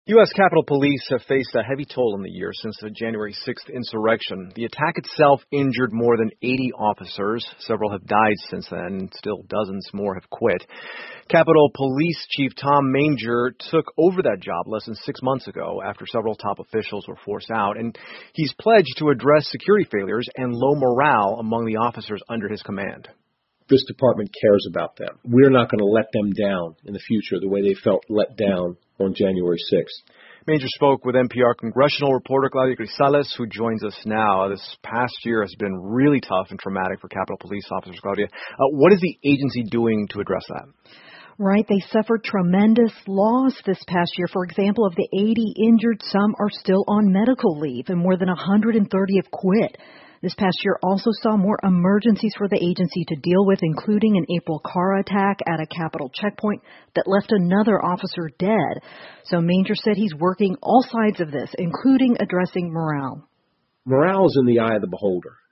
U.S. Capitol Police have faced a heavy toll in the year since the January 6th insurrection. The attack itself injured more than 80 officers. Several have died since then, and still dozens more have quit. Capitol Police Chief Tom Manger took over that job less than 6 months ago after several top officials were forced out, and he's pledged to address security failures and low morale among the officers under his command. This department cares about them. We're not going to let them down in the future the way they felt let down on January 6th. Manger spoke with NPR congressional reporter Claudia Grisales, who joins us now. This past year has been really tough and traumatic for Capitol Police officers. Claudia, what is the agency doing to address that? Right. They suffered tremendous loss this past year. For example, of the 80 injured, some are still on medical leave, and more than 130 have quit. This past year also saw more emergencies for the agency to deal with, including an April car attack at a Capitol checkpoint that left another officer dead. So Manger said he's working all sides of this, including addressing morale. Morale is in the eye of the beholder.